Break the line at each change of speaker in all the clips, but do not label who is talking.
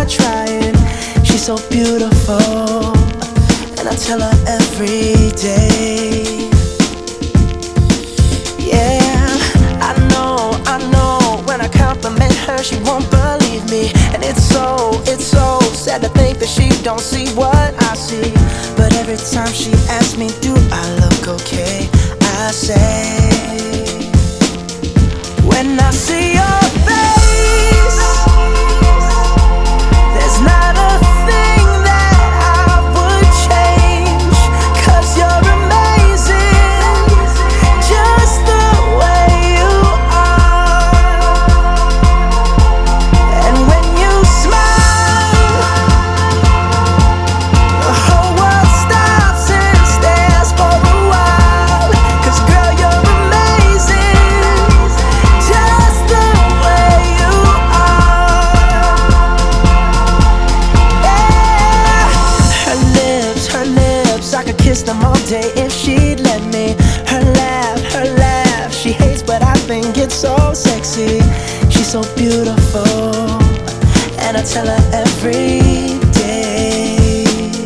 trying. She's so beautiful, and I tell her every day. Yeah, I know, when I compliment her, she won't believe me. And it's so sad to think that she don't see what I see. But every time she asks me, do I look okay, I say, when I see your face, there's not a thing that I would change. 'Cause you're amazing, just the way you are. And when you smile, the whole world stops and stares for a while. 'Cause girl, you're amazing, just the way you are. Yeah. Her lips, I could kiss them all day if she'd let me. Her laugh, she hates but I think it's so sexy. She's so beautiful, and I tell her every day.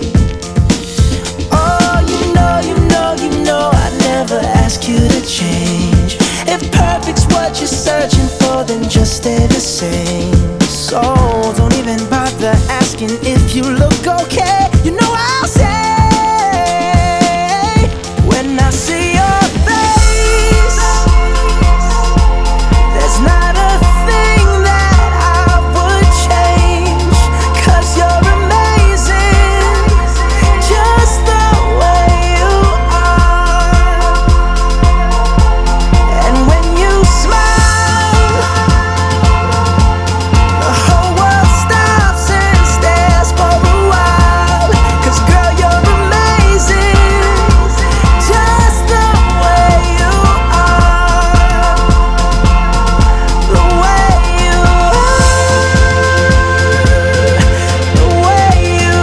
Oh, you know I never ask you to change. If perfect's what you're searching for, then just stay the same. So don't even bother asking if you look okay. You know I'll say, when I see your face, there's not a thing that I would change. 'Cause you're amazing, just the way you are. And when you smile, the whole world stops and stares for a while. 'Cause girl, you're amazing, just the way you are. The way you are, the way you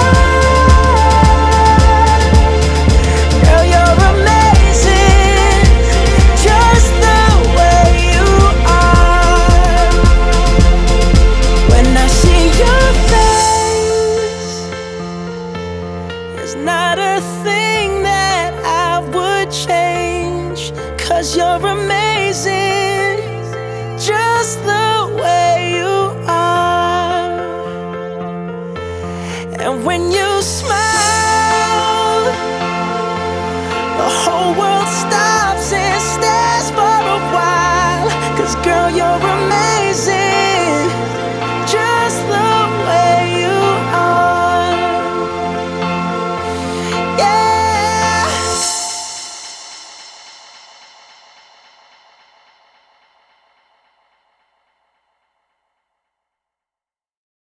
are. Girl, you're amazing, just the way you are. When I see your face, there's not a thing that I would change. 'Cause you're amazing,